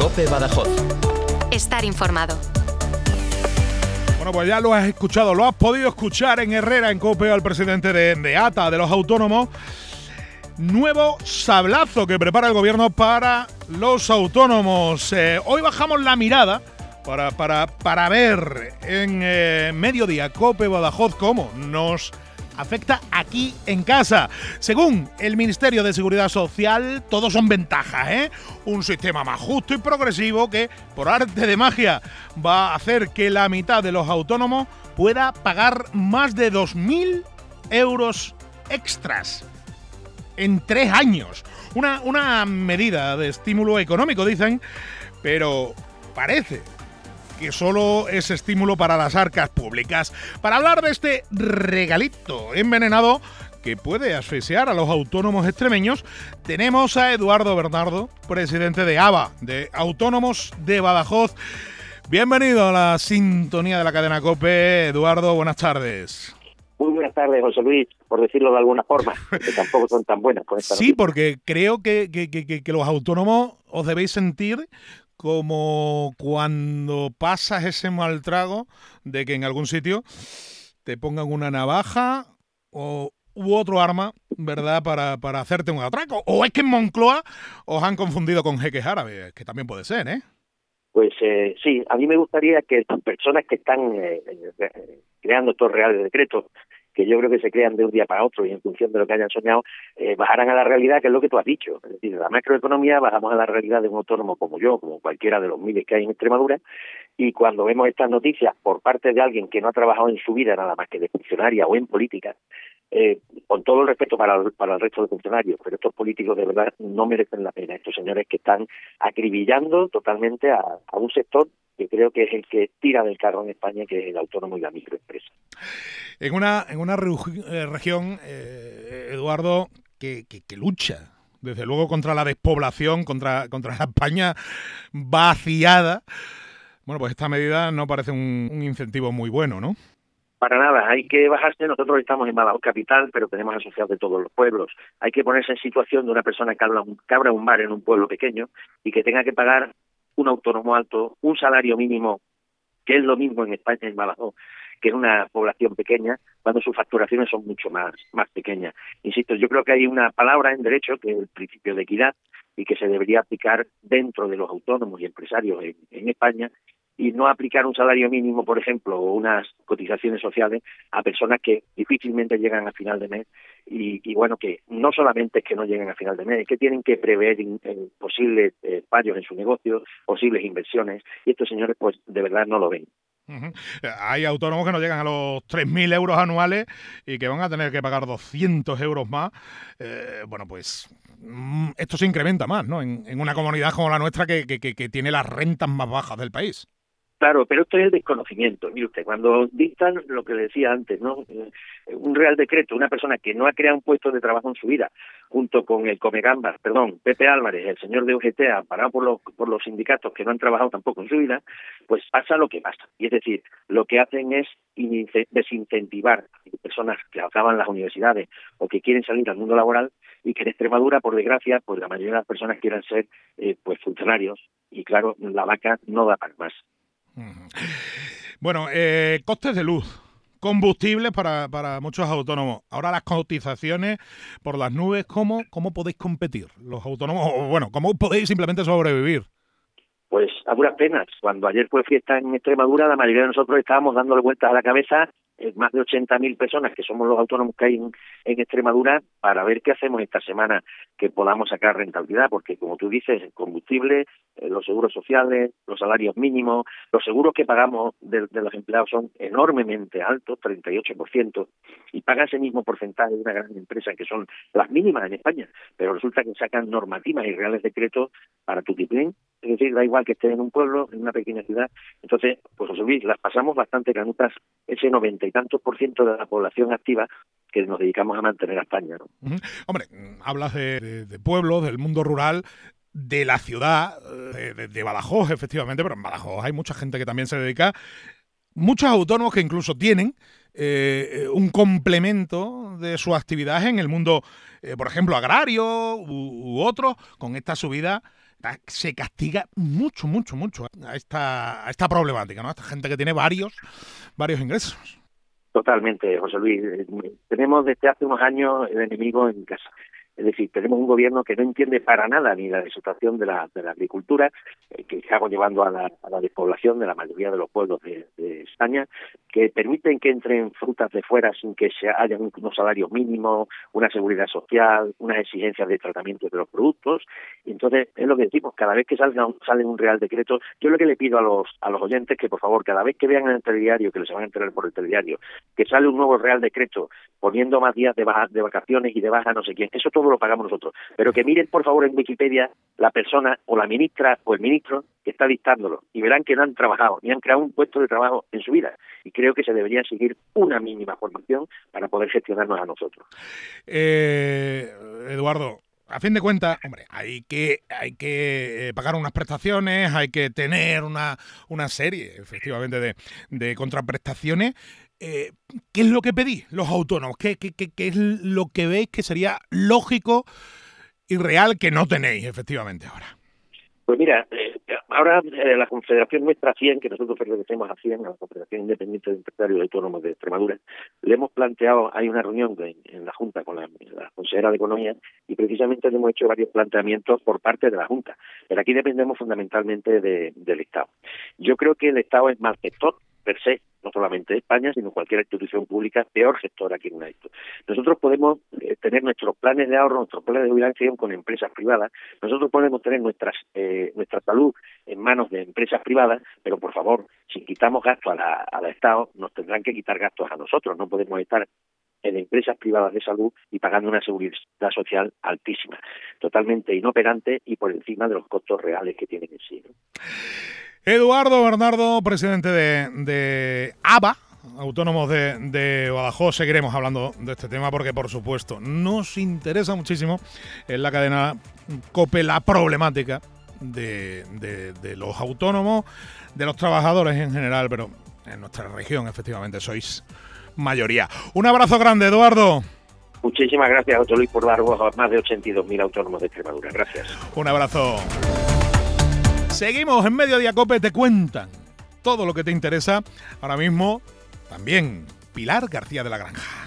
COPE Badajoz. Estar informado. Bueno, pues ya lo has escuchado, lo has podido escuchar en Herrera, en COPE, al presidente de ATA, de los autónomos. Nuevo sablazo que prepara el gobierno para los autónomos. Hoy bajamos la mirada para ver en Mediodía COPE Badajoz cómo nos afecta aquí en casa. Según el Ministerio de Seguridad Social, todo son ventajas, ¿eh? Un sistema más justo y progresivo que, por arte de magia, va a hacer que la mitad de los autónomos pueda pagar más de 2.000 euros extras en 3 años. Una medida de estímulo económico, dicen, pero parece que solo es estímulo para las arcas públicas. Para hablar de este regalito envenenado que puede asfixiar a los autónomos extremeños, tenemos a Eduardo Bernardo, presidente de ABA, de Autónomos de Badajoz. Bienvenido a la sintonía de la cadena COPE. Eduardo, buenas tardes. Muy buenas tardes, José Luis, por decirlo de alguna forma, que tampoco son tan buenas con esta Sí, noticia. porque creo que los autónomos os debéis sentir como cuando pasas ese mal trago de que en algún sitio te pongan una navaja u otro arma, ¿verdad?, para hacerte un atraco. O es que en Moncloa os han confundido con jeques árabes, que también puede ser, ¿eh? Pues sí, a mí me gustaría que las personas que están creando estos reales decretos, que yo creo que se crean de un día para otro y en función de lo que hayan soñado, bajaran a la realidad, que es lo que tú has dicho. Es decir, de la macroeconomía bajamos a la realidad de un autónomo como yo, como cualquiera de los miles que hay en Extremadura, y cuando vemos estas noticias por parte de alguien que no ha trabajado en su vida nada más que de funcionaria o en política, con todo el respeto para el resto de funcionarios, pero estos políticos de verdad no merecen la pena. Estos señores que están acribillando totalmente a un sector que creo que es el que tira del carro en España, que es el autónomo y la microempresa. En una región, Eduardo, que lucha, desde luego, contra la despoblación, contra la España vaciada. Bueno, pues esta medida no parece un incentivo muy bueno, ¿no? Para nada, hay que bajarse. Nosotros estamos en Badajoz capital, pero tenemos asociados de todos los pueblos. Hay que ponerse en situación de una persona que abra un bar en un pueblo pequeño y que tenga que pagar un autónomo alto, un salario mínimo, que es lo mismo en España, en Badajoz, que es una población pequeña, cuando sus facturaciones son mucho más pequeñas. Insisto, yo creo que hay una palabra en derecho, que es el principio de equidad, y que se debería aplicar dentro de los autónomos y empresarios en España, y no aplicar un salario mínimo, por ejemplo, o unas cotizaciones sociales a personas que difícilmente llegan a final de mes y bueno, que no solamente es que no lleguen a final de mes, es que tienen que prever posibles fallos en su negocio, posibles inversiones, y estos señores pues de verdad no lo ven. Uh-huh. Hay autónomos que no llegan a los 3.000 euros anuales y que van a tener que pagar 200 euros más. Bueno, pues esto se incrementa más, ¿no? En una comunidad como la nuestra que tiene las rentas más bajas del país. Claro, pero esto es el desconocimiento. Mire usted, cuando dictan lo que le decía antes, ¿no? Un real decreto, una persona que no ha creado un puesto de trabajo en su vida, junto con el Comegambas, Pepe Álvarez, el señor de UGT, amparado por los sindicatos que no han trabajado tampoco en su vida, pues pasa lo que pasa. Y es decir, lo que hacen es desincentivar a personas que acaban las universidades o que quieren salir al mundo laboral, y que en Extremadura, por desgracia, pues la mayoría de las personas quieran ser pues funcionarios, y claro, la vaca no da para más. Bueno, costes de luz, combustibles para muchos autónomos. Ahora las cotizaciones por las nubes, ¿cómo podéis competir los autónomos? O bueno, ¿cómo podéis simplemente sobrevivir? Pues a duras penas. Cuando ayer fue fiesta en Extremadura, la mayoría de nosotros estábamos dándole vueltas a la cabeza, más de 80.000 personas que somos los autónomos que hay en Extremadura, para ver qué hacemos esta semana que podamos sacar rentabilidad, porque como tú dices, el combustible, los seguros sociales, los salarios mínimos, los seguros que pagamos de los empleados son enormemente altos, 38%, y paga ese mismo porcentaje de una gran empresa que son las mínimas en España, pero resulta que sacan normativas y reales decretos para tutiplén. Es decir, da igual que esté en un pueblo, en una pequeña ciudad. Entonces, pues José Luis, las pasamos bastante canutas, ese 90 y tantos % de la población activa que nos dedicamos a mantener a España, ¿no? Uh-huh. Hombre, hablas de pueblos, del mundo rural, de la ciudad, de Badajoz, efectivamente, pero en Badajoz hay mucha gente que también se dedica, muchos autónomos que incluso tienen un complemento de su actividad en el mundo, por ejemplo, agrario u otro, con esta subida se castiga mucho a esta problemática, ¿no? A esta gente que tiene varios ingresos. Totalmente, José Luis. Tenemos desde hace unos años el enemigo en casa. Es decir, tenemos un gobierno que no entiende para nada ni la situación de la agricultura, que estamos llevando a la despoblación de la mayoría de los pueblos de España, que permiten que entren frutas de fuera sin que haya unos salarios mínimos, una seguridad social, unas exigencias de tratamiento de los productos. Y entonces, es lo que decimos, cada vez que sale un Real Decreto, yo lo que le pido a los oyentes que, por favor, cada vez que vean en el telediario, que les van a enterar por el telediario, que sale un nuevo Real Decreto poniendo más días de vacaciones y de baja no sé quién, eso todo lo pagamos nosotros. Pero que miren, por favor, en Wikipedia la persona o la ministra o el ministro que está dictándolo y verán que no han trabajado ni han creado un puesto de trabajo en su vida. Y creo que se debería seguir una mínima formación para poder gestionarnos a nosotros. Eduardo, a fin de cuentas, hombre, hay que pagar unas prestaciones, hay que tener una serie, efectivamente, de contraprestaciones. ¿Qué es lo que pedís los autónomos? ¿Qué es lo que veis que sería lógico y real que no tenéis, efectivamente, ahora? Pues mira, ahora la Confederación nuestra 100, que nosotros pertenecemos a 100, a la Confederación Independiente de Empresarios Autónomos de Extremadura, le hemos planteado, hay una reunión en la Junta con la consejera de Economía, y precisamente le hemos hecho varios planteamientos por parte de la Junta. Pero aquí dependemos fundamentalmente del Estado. Yo creo que el Estado es mal gestor, per se, no solamente de España, sino cualquier institución pública, peor gestora que en esto. Nosotros podemos tener nuestros planes de ahorro, nuestros planes de jubilación con empresas privadas, nosotros podemos tener nuestra salud en manos de empresas privadas, pero por favor, si quitamos gastos al Estado, nos tendrán que quitar gastos a nosotros, no podemos estar en empresas privadas de salud y pagando una seguridad social altísima, totalmente inoperante y por encima de los costos reales que tienen en sí, ¿no? Eduardo Bernardo, presidente de ABA, Autónomos de Badajoz. Seguiremos hablando de este tema porque, por supuesto, nos interesa muchísimo en la cadena COPE la problemática de los autónomos, de los trabajadores en general, pero en nuestra región, efectivamente, sois mayoría. Un abrazo grande, Eduardo. Muchísimas gracias, José Luis, por dar voz a más de 82.000 autónomos de Extremadura. Gracias. Un abrazo. Seguimos en Mediodía COPE, te cuentan todo lo que te interesa. Ahora mismo, también Pilar García de la Granja.